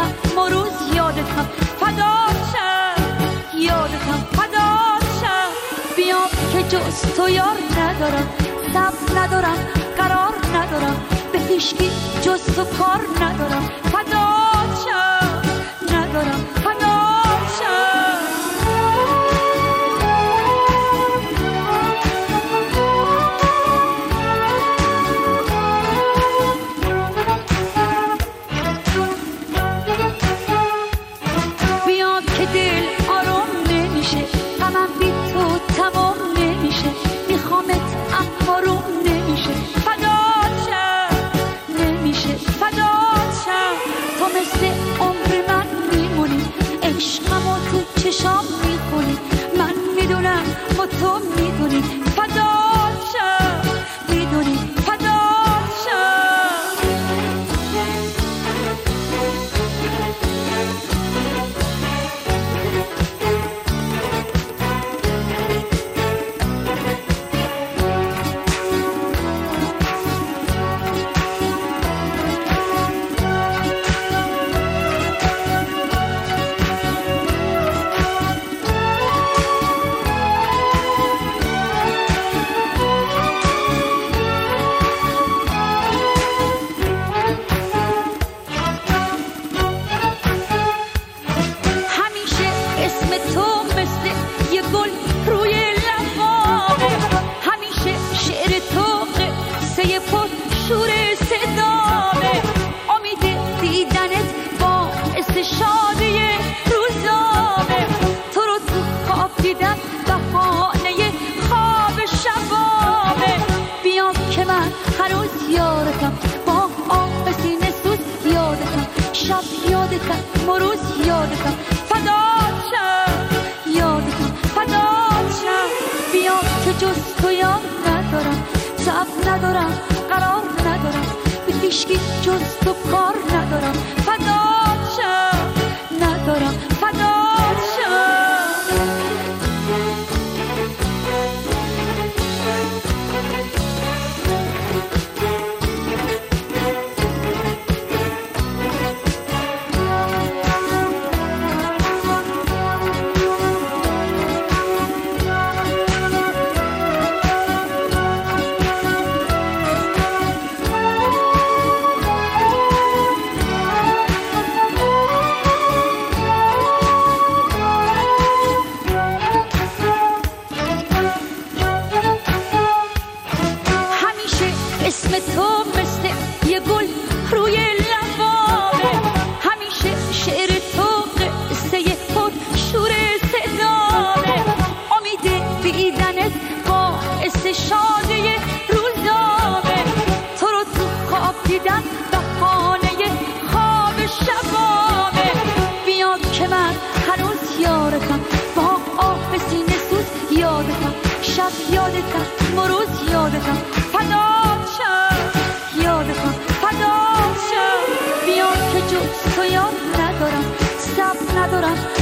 شب و روز یادتم فداشم، یادتم فداشم. بیام که جز تو یار ندارم، صبر ندارم، قرار ندارم، به هیچکی جز تو کار ندارم. فداشم ندارم، فداشم. بیا که دل آروم نمیشه، غمم بی تو تمام نمیشه، میخوامت اما روم نمیشه. فداشم نمیشه، فداشم. تو مثل عمر من میمونی، عشقمو تو چشام میخونی، من میدونم و تو میدونی. فداشم میدونی، فداشم. شب یادتم و روز یادتم فداشم، یادتم فداشم. بیام که جز تو یار ندارم، صبر ندارم، قرار ندارم، به هیچکی جز تو کار ندارم. فداشم ندارم، فداشم. شب یادتم و روز یادتم فداشم، یادتم فداشم. بیام که جز تو یار ندارم، صبر ندارم،